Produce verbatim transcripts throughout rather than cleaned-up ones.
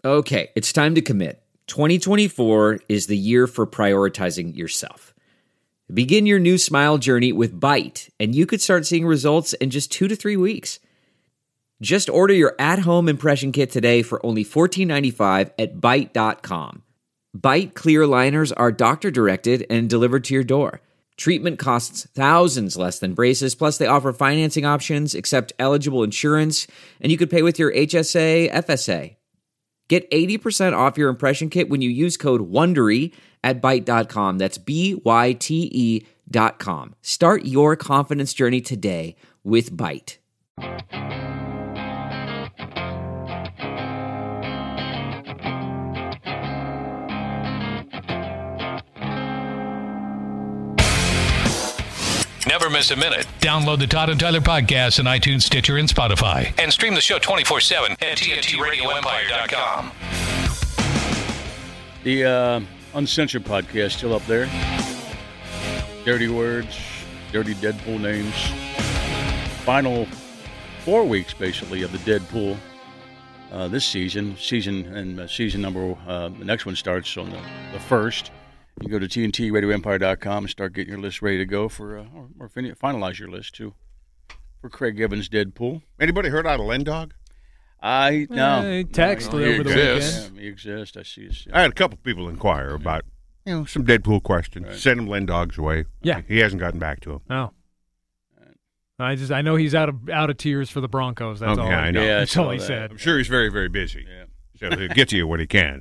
Okay, it's time to commit. twenty twenty-four is the year for prioritizing yourself. Begin your new smile journey with Byte, and you could start seeing results in just two to three weeks. Just order your at-home impression kit today for only fourteen ninety-five at byte dot com. Byte clear aligners are doctor-directed and delivered to your door. Treatment costs thousands less than braces, plus they offer financing options, accept eligible insurance, and you could pay with your H S A, F S A. Get eighty percent off your impression kit when you use code WONDERY at byte dot com. That's B Y T E dot com. Start your confidence journey today with Byte. Never miss a minute. Download the Todd and Tyler podcast on iTunes, Stitcher, and Spotify. And stream the show twenty-four seven at T N T radio empire dot com. The uh, Uncensored podcast still up there. Dirty words, dirty Deadpool names. Final four weeks, basically, of the Deadpool uh, this season. Season and uh, season number, uh, the next one starts on the, the first. You go to T N T radio empire dot com and start getting your list ready to go for, uh, or, or fin- finalize your list, too, for Craig Evans' Deadpool. Anybody heard out of Lendog? I, no. Uh, he texted no, over he the exists. weekend. Yeah, he exists. I see his, I had a couple people inquire about, you know, some Deadpool questions. Right. Send him Lendog's way. Yeah. He hasn't gotten back to him. Oh. I just I know he's out of out of tears for the Broncos. That's Okay, all. I know. Yeah, I That's all saw he that. said. I'm sure he's very, very busy. Yeah. So he'll get to you when he can.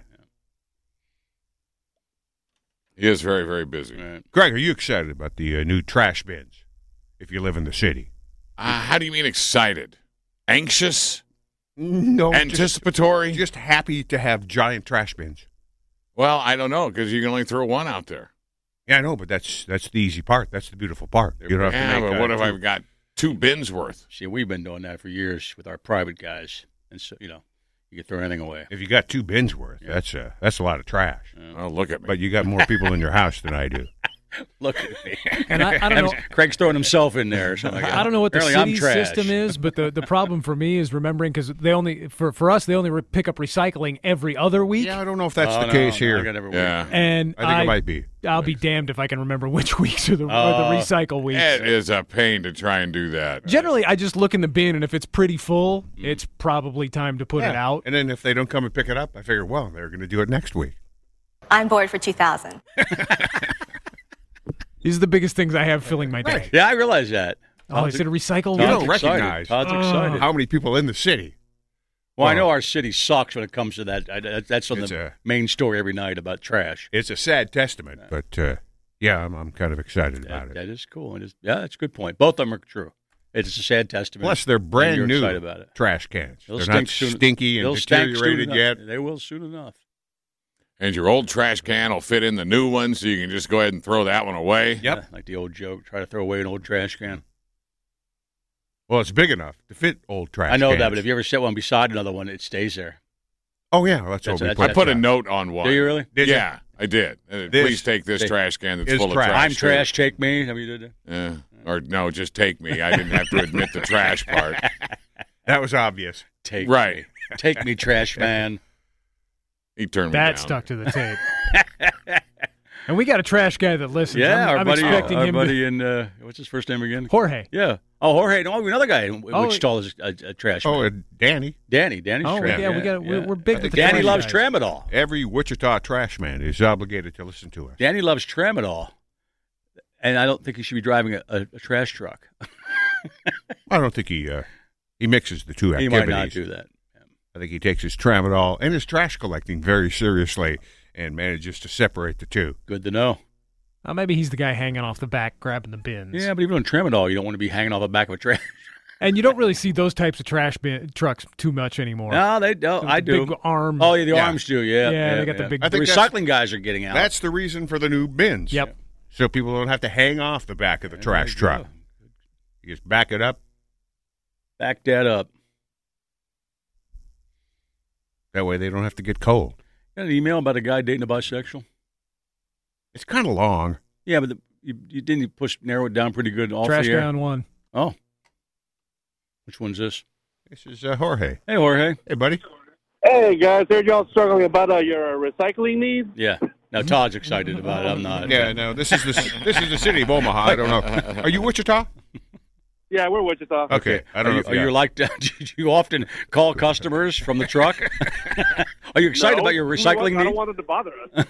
He is very, very busy. Right. Greg, are you excited about the uh, new trash bins if you live in the city? Uh, how do you mean excited? Anxious? No. Anticipatory? Just, just happy to have giant trash bins. Well, I don't know, because you can only throw one out there. Yeah, I know, but that's that's the easy part. That's the beautiful part. You don't have Yeah, to make but uh, what if two- I've got two bins worth? See, we've been doing that for years with our private guys. And so, you know, you can throw anything away. If you got two bins worth, Yeah. that's uh, that's a lot of trash. Oh, look at me. But you got more people in your house than I do. Look at me. And I, I don't know. Craig's throwing himself in there or something like that. I don't know what the Apparently city I'm trash. system is, but the, the problem for me is remembering because they only for, for us they only re- pick up recycling every other week. Yeah, I don't know if that's Oh, the no, case no, here. I got every week. yeah. And I think it might be. I'll be damned if I can remember which weeks are the, Oh. are the recycle weeks. It is a pain to try and do that. Generally, I just look in the bin, and if it's pretty full, it's probably time to put Yeah. it out. And then if they don't come and pick it up, I figure, well, they're going to do it next week. I'm bored for two thousand. These are the biggest things I have filling my day. Yeah, I realize that. Oh, is it a recycle You week? don't Todd's recognize excited. Todd's excited. how many people in the city. Well, I Well, know our city sucks when it comes to that. I, that- that's on It's the a- main story every night about trash. It's a sad testament, but uh, yeah, I'm, I'm kind of excited about That, it. that is cool. It is, yeah, that's a good point. Both of them are true. It's a sad testament. Plus, they're and brand you're new excited about it. trash cans. They'll they're stink not soon- stinky and they'll stink soon deteriorated enough. yet. They will soon enough. And your old trash can will fit in the new one, so you can just go ahead and throw that one away. Yep. Yeah, like the old joke, try to throw away an old trash can. Well, it's big enough to fit old trash I know cans. that, but if you ever set one beside another one, it stays there. Oh, yeah, well, that's, That's- what we that's- put. I put a it. note on one. Do you really? Did you? yeah, I did. Uh, This- Please take this Hey, trash can that's is full of trash. trash. I'm too. trash, take me. Have you did that? Yeah. Or no, just take me. I didn't have to admit the trash part. That was obvious. Take Right. me. Take me, trash man. He turned me That down. stuck to the tape. And we got a trash guy that listens. Yeah, I'm, our I'm buddy, expecting our him buddy to. in, uh, what's his first name again? Jorge. Yeah. Oh, Jorge. No, another guy in Oh, Wichita is a, a trash Oh, man. and Danny. Danny. Danny's Oh, trash. yeah, we got. We're, we're big with the Danny trash loves guys. Tramadol. Every Wichita trash man is obligated to listen to us. Danny loves Tramadol. And I don't think he should be driving a, a, a trash truck. I don't think he uh, he mixes the two He activities. might not do that. I think he takes his tramadol and his trash collecting very seriously and manages to separate the two. Good to know. Uh, maybe he's the guy hanging off the back, grabbing the bins. Yeah, but even on Tramadol, you don't want to be hanging off the back of a trash. And you don't really see those types of trash bin, trucks too much anymore. No, they don't. The I do. Big arm. Oh, yeah, the Yeah. arms do. Yeah, Yeah, they got the big- I The think that's- recycling guys are getting out. That's the reason for the new bins. Yep. So people don't have to hang off the back of the There trash you truck. go. You just back it up. Back that up. That way they don't have to get cold. Got an email about a guy dating a bisexual. It's kind of long. Yeah, but the, you, you didn't you push narrow it down pretty good. Off trash the air. guy on one. Oh, which one's this? This is uh, Jorge. Hey, Jorge. Hey, buddy. Hey, guys. Heard y'all struggling about uh, your recycling needs? Yeah. Now, Todd's excited about it. I'm not. Yeah, no, this is the this is the city of Omaha. I don't know. Are you Wichita? Yeah, we're Wichita. Okay. I don't are know you, if are you you got- like to, do you often call customers from the truck? Are you excited No, about your we recycling want- I needs? don't want it to bother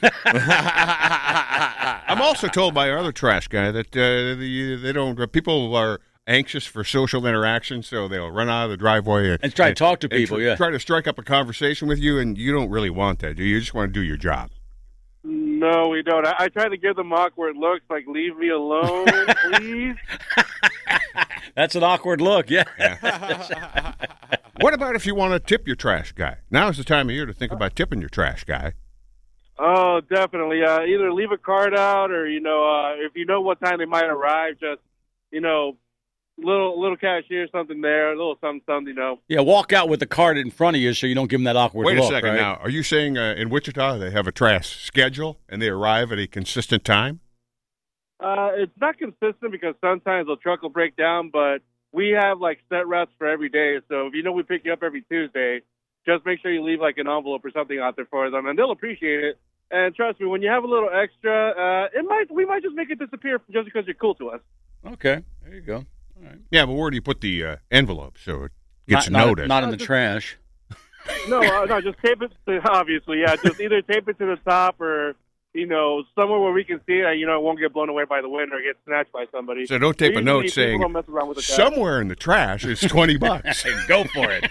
us. I'm also told by our other trash guy that uh, the, they don't. Uh, people are anxious for social interaction, so they'll run out of the driveway and, And try to talk to and people, tr- yeah. Try to strike up a conversation with you, and you don't really want that, do you? You just want to do your job. No, we don't. I, I try to give them awkward looks, like, leave me alone, please. That's an awkward look, yeah. What about if you want to tip your trash guy? Now is the time of year to think about tipping your trash guy. Oh, definitely. Uh, either leave a card out or, you know, uh, if you know what time they might arrive, just, you know, little little cashier, something there, a little something, something, you know. Yeah, walk out with the card in front of you so you don't give them that awkward Wait look. a second right? now. Are you saying uh, in Wichita they have a trash schedule and they arrive at a consistent time? Uh, it's not consistent because sometimes the truck will break down, but we have, like, set routes for every day. So if you know we pick you up every Tuesday, just make sure you leave, like, an envelope or something out there for them, and they'll appreciate it. And trust me, when you have a little extra, uh, it might we might just make it disappear just because you're cool to us. Okay, there you go. All right. Yeah, but where do you put the uh, envelope so it gets not, noticed? Not, not in the trash. No, uh, no, just tape it. To, obviously, yeah, just either tape it to the top or, you know, somewhere where we can see it. You know, it won't get blown away by the wind or get snatched by somebody. So don't tape a Usually note people saying don't mess around with the cash. somewhere in the trash is twenty bucks. Go for it.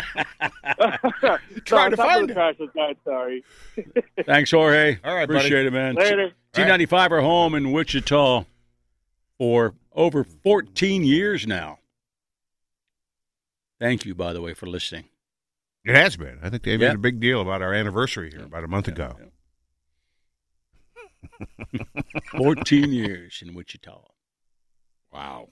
Trying to no, find the it. trash is bad, sorry. Thanks, Jorge. All right, buddy. Appreciate it, man. Later. T ninety-five are home in Wichita for over fourteen years now. Thank you, by the way, for listening. It has been. I think they made Yeah. a big deal about our anniversary here about a month ago. fourteen years in Wichita. Wow.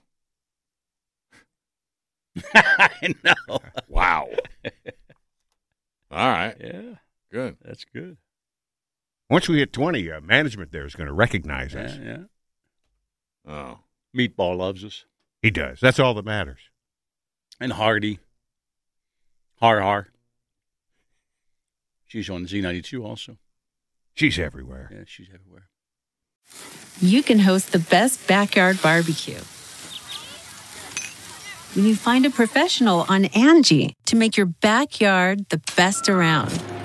I know. Wow. All right. Yeah, Good. that's good. Once we hit twenty, uh, management there is going to recognize Yeah, us. yeah. Oh. Meatball loves us. He does. That's all that matters. And Hardy. Har Har. She's on Z ninety-two also. She's everywhere. Yeah, she's everywhere. You can host the best backyard barbecue when you find a professional on Angie to make your backyard the best around.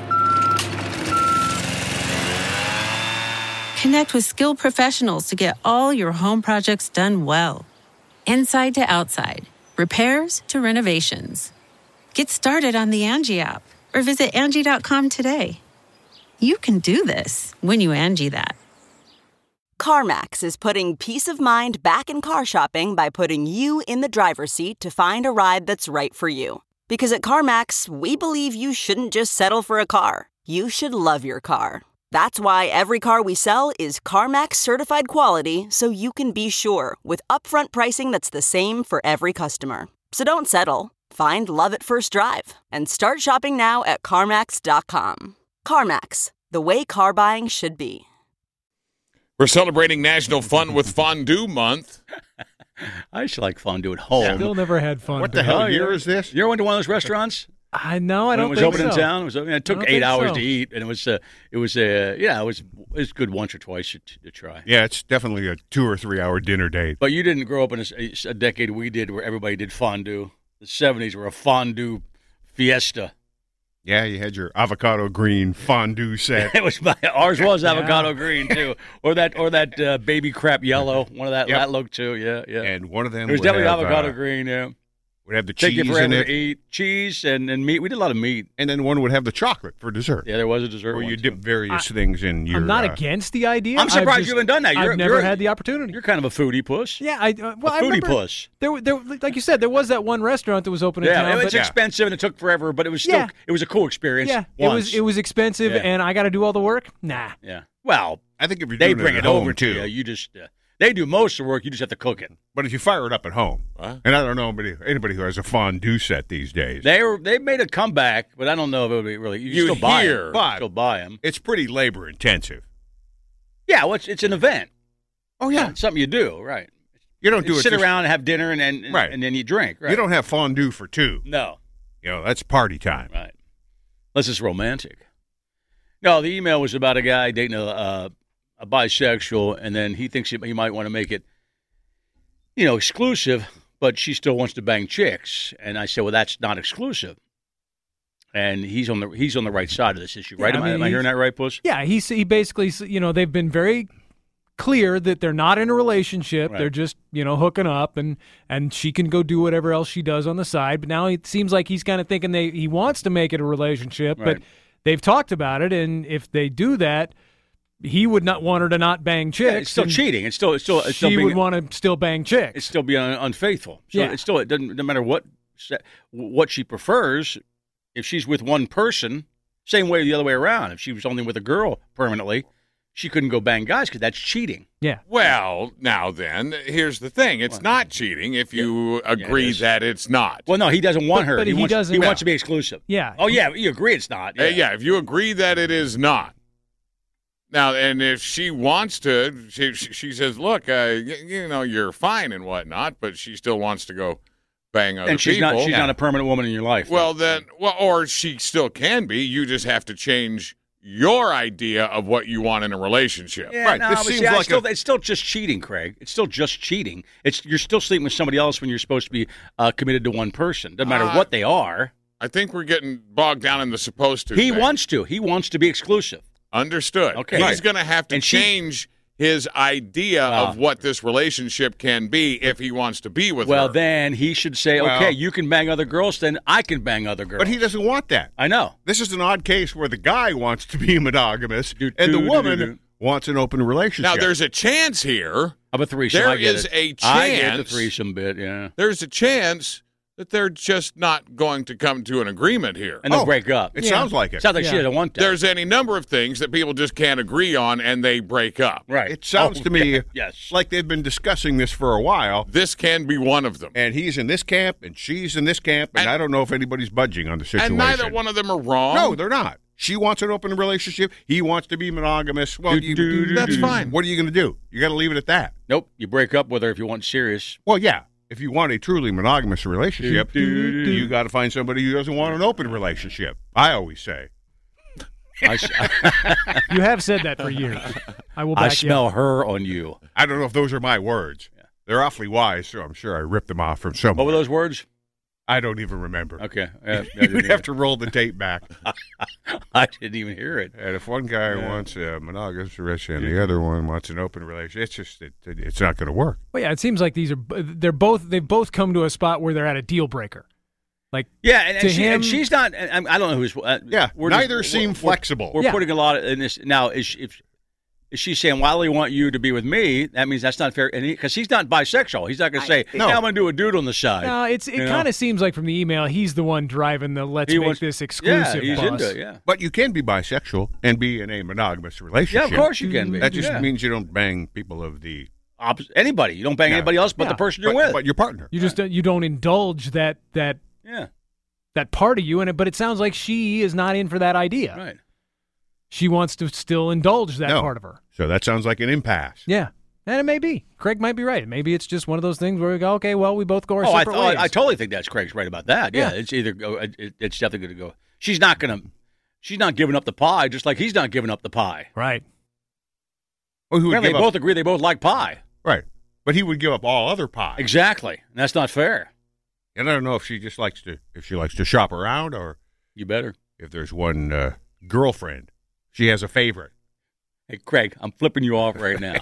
Connect with skilled professionals to get all your home projects done well. Inside to outside, repairs to renovations. Get started on the Angie app or visit Angie dot com today. You can do this when you Angie that. CarMax is putting peace of mind back in car shopping by putting you in the driver's seat to find a ride that's right for you. Because at CarMax, we believe you shouldn't just settle for a car. You should love your car. That's why every car we sell is CarMax certified quality, so you can be sure with upfront pricing that's the same for every customer. So don't settle. Find love at first drive and start shopping now at CarMax dot com. CarMax, the way car buying should be. We're celebrating National Fun with Fondue Month. I used to like fondue at home. Still never had fun. What the hell Oh, year yeah. is this? You ever went to one of those restaurants? I know. I When don't it was think open so. in town. It was. open- It took I don't eight think hours so. to eat, and it was. Uh, it was. Uh, yeah, it was. It was good once or twice to, to try. Yeah, it's definitely a two or three hour dinner date. But you didn't grow up in a, a decade we did where everybody did fondue. The seventies were a fondue fiesta. Yeah, you had your avocado green fondue set. It was my, ours was avocado green too, or that or that uh, baby crap yellow. One of that Yep. that look too. Yeah, yeah. And one of them it was would definitely have, avocado uh, green. Yeah, would have the take cheese you forever in to it, eat cheese and, and meat. We did a lot of meat. and then one would have the chocolate for dessert. Yeah, there was a dessert. Where one, you too. dip various things in your. I'm not uh, against the idea. I'm surprised I've just- you haven't done that. You're, I've never you're, had the opportunity. You're kind of a foodie puss. Yeah, I uh, well, a I foodie remember puss. There, there, like you said, there was that one restaurant that was open in Yeah, town. it was but, expensive and it took forever, but it was still Yeah. it was a cool experience. Yeah, it once. was it was expensive, Yeah. and I got to do all the work. Nah. Yeah. Well, I think if you're they doing bring it, it, at home over to too. you. You just uh, they do most of the work. You just have to cook it. But if you fire it up at home, What? and I don't know anybody, anybody who has a fondue set these days, They were they made a comeback, but I don't know if it would be really. You, You still buy hear, them. but- Still buy them. it's pretty labor intensive. Yeah, well, it's, it's an event. Oh yeah, It's something you do, right? you don't do You it. sit just- around and have dinner, and and, Right. and then you drink. Right? You don't have fondue for two. No. You know that's party time. Right. unless it's romantic. No, the email was about a guy dating a, uh, a bisexual, and then he thinks he, he might want to make it, you know, exclusive, but she still wants to bang chicks. And I said, well, that's not exclusive. And he's on the he's on the right side of this issue, right? Yeah, am I I, mean, am I hearing that right, Puss? Yeah, he he basically, you know, they've been very clear that they're not in a relationship. Right. They're just, you know, hooking up, and and she can go do whatever else she does on the side. But now it seems like he's kind of thinking they he wants to make it a relationship, Right. but they've talked about it, and if they do that, he would not want her to not bang chicks. Yeah, it's still and cheating. It's still it's still it's she still being, would want to still bang chicks. it's still being un- unfaithful. So Yeah. it's still it doesn't no matter what se- what she prefers. If she's with one person, same way the other way around. If she was only with a girl permanently, she couldn't go bang guys because that's cheating. Yeah. Well, now then, here's the thing. It's not cheating if you agree is. that it's not. Well, no, he doesn't want But- her. but he wants, doesn't- He No. wants to be exclusive. Yeah. Oh yeah, you agree it's not. Uh, yeah, if you agree that it is not. Now, and if she wants to, she, she, she says, look, uh, y- you know, you're fine and whatnot, but she still wants to go bang other And she's people. not she's not a permanent woman in your life. Well, then, well, or she still can be. You just have to change your idea of what you want in a relationship. Yeah, Right, no, this but seems see, I like still, a- it's still just cheating, Craig. It's still just cheating. It's you're still sleeping with somebody else when you're supposed to be uh, committed to one person. Doesn't matter Uh, what they are. I think we're getting bogged down in the supposed to. He thing. wants to. He wants to be exclusive. Understood. Okay. He's Right. going to have to And she- change his idea Ah. of what this relationship can be if he wants to be with Well, her. then he should say, Well- okay, you can bang other girls, then I can bang other girls. But he doesn't want that. I know. This is an odd case where the guy wants to be monogamous Do, and the do, do, woman do, do. wants an open relationship. Now, there's a chance here. Of a threesome. There I get is it. a I get the chance. threesome bit, yeah. There's a chance that they're just not going to come to an agreement here. And they'll Oh, break up. It Yeah. sounds like it. Sounds like she Yeah. doesn't want that. There's any number of things that people just can't agree on, and they break up. right. It sounds Oh, to me yes. like they've been discussing this for a while, This can be one of them. and he's in this camp, and she's in this camp, and, And- I don't know if anybody's budging on the situation. And neither one of them are wrong. No, they're not. She wants an open relationship. He wants to be monogamous. Well, Do, you, do, do, That's do. fine. what are you going to do? You got to leave it at that. Nope. You break up with her if you want serious. Well, yeah. If you want a truly monogamous relationship, Do, do, do. you got to find somebody who doesn't want an open relationship. I always say. I, s- You have said that for years. I will back I you smell up. her on you. I don't know if those are my words. They're awfully wise, so I'm sure I ripped them off from What somewhere. were those words? I don't even remember. Okay. Yeah, I You'd didn't have to roll the tape back. I didn't even hear it. And if one guy Yeah. wants a monogamous relationship and the other one wants an open relationship, it's just it, it, it's not going to work. Well, yeah, it seems like these are they're both they've both come to a spot where they're at a deal breaker. Like Yeah, and, To and, she, and him- she's not. and I don't know who's. Uh, Yeah, we're neither just- seem we're- flexible. We're, Yeah. putting a lot in this now. Is she, if is she saying, "Why do you want you to be with me?" That means that's not fair, and because he's not bisexual, he's not going to say, No. "Hey, I'm going to do a dude on the side." no, it's it You know? kind of seems like from the email he's the one driving the let's He make wants- this exclusive Yeah, he's bus. into it. Yeah, But you can be bisexual and be in a monogamous yeah. relationship. Of course you can be. That just yeah. means you don't bang people of the Opposite, anybody. You don't bang Yeah. anybody else but Yeah. the person you're but, with. but your partner. You just don't, you don't indulge that that yeah, that part of you in it, but it sounds like she is not in for that idea. right. She wants to still indulge that No. part of her. So that sounds like an impasse. Yeah. And it may be. Craig might be right. Maybe it's just one of those things where we go, okay, well, we both go our Oh, I, separate th- ways. I totally think that's Craig's right about that. Yeah, Yeah. it's either go, it, it's definitely going to go. She's not going to. She's not giving up the pie, just like he's not giving up the pie. Right. Oh, who would Well, they give both up, agree they both like pie. right? But he would give up all other pie. Exactly, and that's not fair. And I don't know if she just likes to if she likes to shop around or You better. if there's one uh, girlfriend she has a favorite. Hey, Craig, I'm flipping you off right now.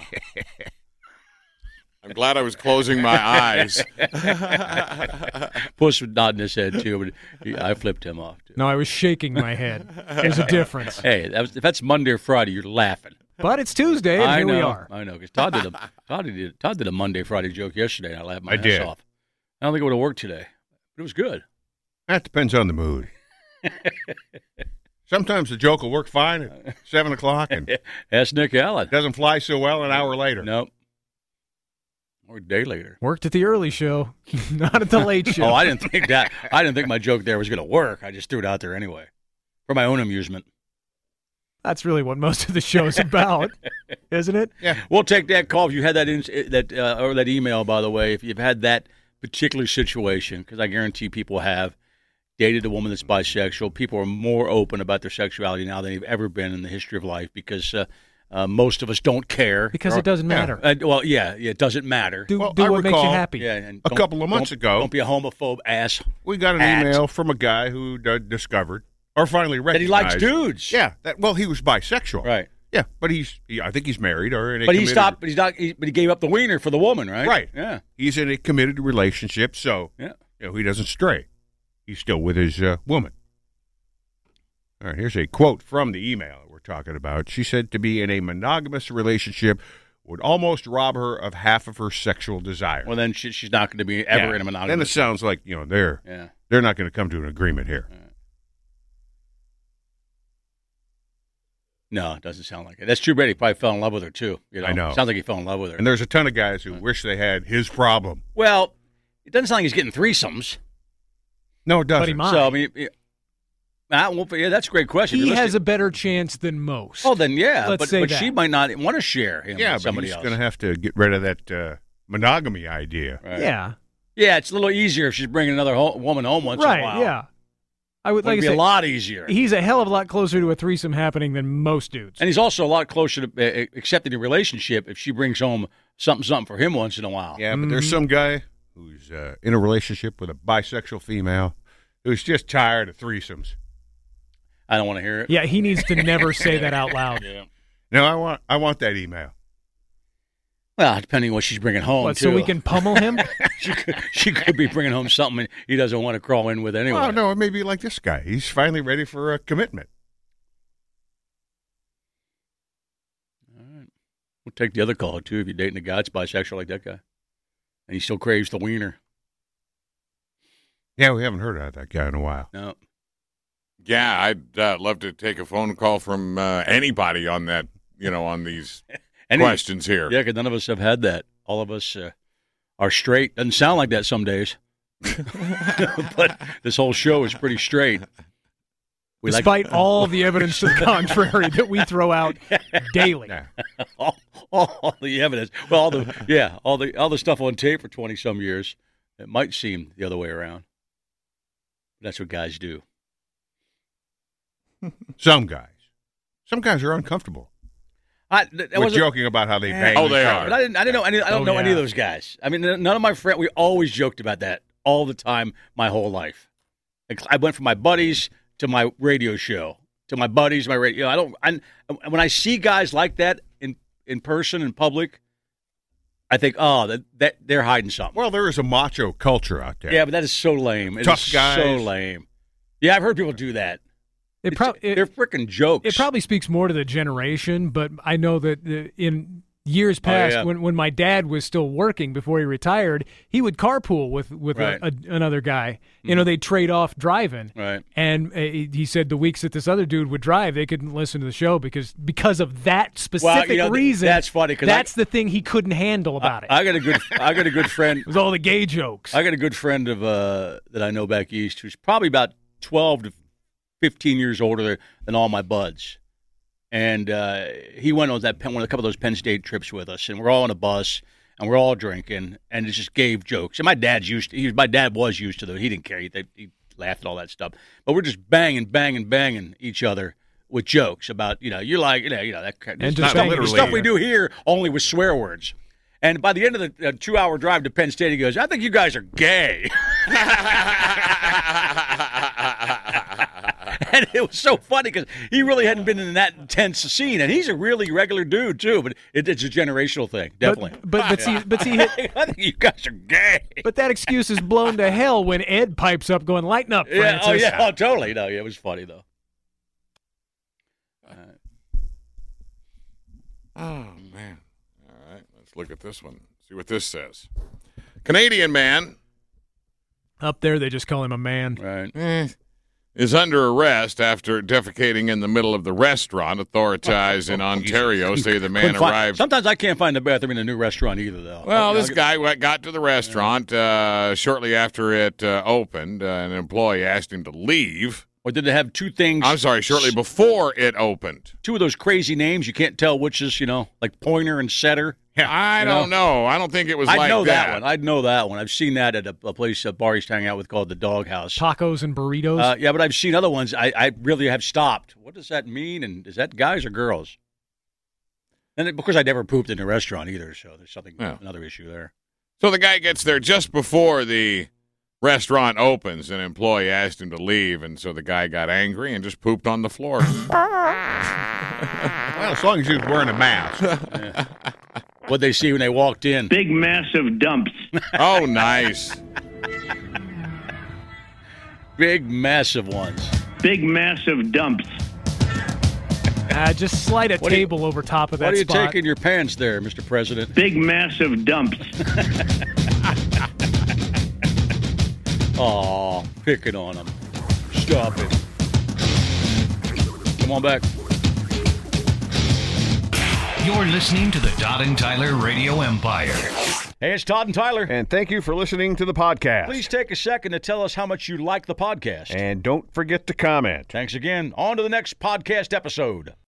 I'm glad I was closing my eyes. Puss was nodding his head too, but he, I flipped him off too. No, I was shaking my head. There's a difference. Hey, that was, if that's Monday or Friday, you're laughing. But it's Tuesday, and I here know, we are. I know, because Todd did a Todd did Todd did a Monday Friday joke yesterday, and I laughed my I ass did. off. I don't think it would have worked today, but it was good. That depends on the mood. Sometimes the joke will work fine at seven o'clock and Ask Nick Allen. doesn't fly so well an hour later. Nope. Or a day later. Worked at the early show, not at the late show. Oh, I didn't think that. I didn't think my joke there was going to work. I just threw it out there anyway, for my own amusement. That's really what most of the show's about, isn't it? Yeah. We'll take that call if you had that in, that uh, or that email. By the way, if you've had that particular situation, because I guarantee people have. dated a woman that's bisexual. People are more open about their sexuality now than they've ever been in the history of life because uh, uh, most of us don't care. Because or, it doesn't matter. Uh, well, yeah, yeah, it doesn't matter. Do, Well, do I what makes you recall- happy. Yeah, and A don't- couple of months don't- ago- Don't be a homophobe ass. We got an At. email from a guy who uh, discovered or finally That he likes recognized dudes. Yeah, that well, he was bisexual. Right. Yeah, but he's he, I think he's married or in a But he committed- stopped. But he's not. He, but he gave up the wiener for the woman, right? Right. Yeah. He's in a committed relationship, so Yeah. you know he doesn't stray. He's still with his uh, woman. All right, here's a quote from the email we're talking about. She said to be in a monogamous relationship would almost rob her of half of her sexual desire. Well, then she, she's not going to be ever Yeah. in a monogamous. Then it sounds like you know they're Yeah. they're not going to come to an agreement here. No, it doesn't sound like it. That's true. Brady probably fell in love with her too. You know? I know. Sounds like he fell in love with her. And there's a ton of guys who wish they had his problem. Well, it doesn't sound like he's getting threesomes. No, it doesn't. But he might. So I mean, yeah, I won't- yeah, that's a great question. He If you're has a listening- better chance than most. Oh, then yeah, Let's but, say but that. she might not want to share him Yeah, with but somebody he's else. going to have to get rid of that uh, monogamy idea. Right. Yeah. Yeah, it's a little easier if she's bringing another ho- woman home once in a Right, while. yeah. I would Would like be to say, a lot easier. he's a hell of a lot closer to a threesome happening than most dudes. And he's also a lot closer to uh, accepting a relationship if she brings home something, something for him once in a while. Yeah, but there's some guy who's uh, in a relationship with a bisexual female who's just tired of threesomes. I don't want to hear it. Yeah, he needs to never say that out loud. Yeah. No, I want I want that email. Well, depending on what she's bringing home, What, too. so we can pummel him? she, could, she could be bringing home something he doesn't want to crawl in with anyway. Oh, no, it may be like this guy. He's finally ready for a commitment. All right. We'll take the other call, too, if you're dating a guy that's bisexual like that guy. And he still craves the wiener. Yeah, we haven't heard of that guy in a while. No. Yeah, I'd uh, love to take a phone call from uh, anybody on that, you know, on these Any- questions here. Yeah, because none of us have had that. All of us uh, are straight. Doesn't sound like that some days. But this whole show is pretty straight. We like- Despite all the evidence to the contrary that we throw out daily. all, all, all the evidence. Well, all the yeah, all the all the stuff on tape for twenty some years. It might seem the other way around. That's what guys do. Some guys. Some guys are uncomfortable. I, th- that We're wasn't- joking about how they bang Oh, they each are. other. But I didn't. I didn't know any. I don't Oh, know any of yeah. those guys. I mean, none of my friends. We always joked about that all the time, my whole life. Like, I went from my buddies to my radio show to my buddies, my radio. I don't. I, when I see guys like that in in person in public, I think, oh, that, that they're hiding something. Well, there is a macho culture out there. Yeah, but that is so lame. It Tough is guys. So lame. Yeah, I've heard people do that. It It's- prob- it- they're freaking jokes. It probably speaks more to the generation, but I know that uh, in years past, Oh, yeah. when, when my dad was still working before he retired, he would carpool with with Right. a, a, another guy. You know, they'd trade off driving. Right. And uh, he he said the weeks that this other dude would drive, they couldn't listen to the show because because of that specific you know, th- reason. that's funny 'cause that's I- the thing he couldn't handle about it. I got a good. I got a good friend. It was all the gay jokes. I got a good friend of uh, that I know back east who's probably about twelve to fifteen years older than all my buds, and uh, he went on that Penn- one a couple of those Penn State trips with us, and we're all on a bus and we're all drinking, and it just gave jokes. And my dad's used. To, he, my dad was used to those. He didn't care. He, they, he laughed at all that stuff. But we're just banging, banging, banging each other with jokes about you know you're like you know you know that kind And of just stuff, banging the each stuff other. we do here only with swear words. And by the end of the uh, two-hour drive to Penn State, he goes, "I think you guys are gay." And it was so funny because he really hadn't been in that intense scene, and he's a really regular dude too. But it, it's a generational thing, definitely. But but, but see but see I think you guys are gay. but that excuse is blown to hell when Ed pipes up going, "Lighten up, Yeah, Francis." oh yeah, oh totally. No, yeah, it was funny though. Oh, man. All right, let's look at this one. See what this says. Canadian man Up there, they just call him a man. Right. eh, is under arrest after defecating in the middle of the restaurant. Authorities in Ontario say the man Couldn't find- arrived. Sometimes I can't find the bathroom in a new restaurant either, though. Well, You know, this guy went- got to the restaurant uh, shortly after it uh, opened. Uh, an employee asked him to leave. Or did they have two things? I'm sorry, shortly before it opened. Two of those crazy names you can't tell which is, you know, like Pointer and Setter. Yeah, I you don't know? know. I don't think it was I'd like know that. that. one. I'd know that one. I've seen that at a, a place, a bar I used to hang out with called the Doghouse. Tacos and burritos. Uh, yeah, but I've seen other ones. I, I really have stopped. What does that mean? And is that guys or girls? And it, because I never pooped in a restaurant either, so there's something Yeah. another issue there. So the guy gets there just before the restaurant opens. An employee asked him to leave, and so the guy got angry and just pooped on the floor. Well, as long as he was wearing a mask. Yeah. What'd they see when they walked in? Big, massive dumps. Oh, nice. Big, massive ones. Big, massive dumps. Uh, just slide a What do you- table over top of that What do you spot. take in your pants there, Mister President? Big, massive dumps. Aw, picking on him. Stop it. Come on back. You're listening to the Todd and Tyler Radio Empire. Hey, it's Todd and Tyler. And thank you for listening to the podcast. Please take a second to tell us how much you like the podcast. And don't forget to comment. Thanks again. On to the next podcast episode.